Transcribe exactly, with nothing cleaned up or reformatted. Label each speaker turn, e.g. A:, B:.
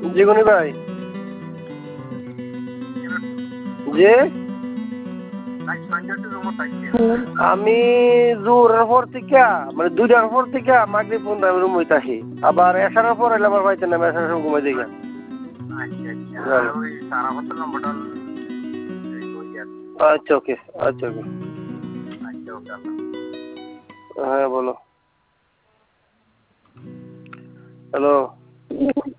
A: জি গনি ভাই। জি আমি জোরের পর থেকে মানে দুইটার পর থেকে মাগরিব পর্যন্ত আমি রুম হইতে আসি, আবার এসার পর এলে আবার পাইতেন না, আমি এসার সময় ঘুমাই দিই। আচ্ছা ওকে, আচ্ছা ওকে, হ্যাঁ বলো। হ্যালো।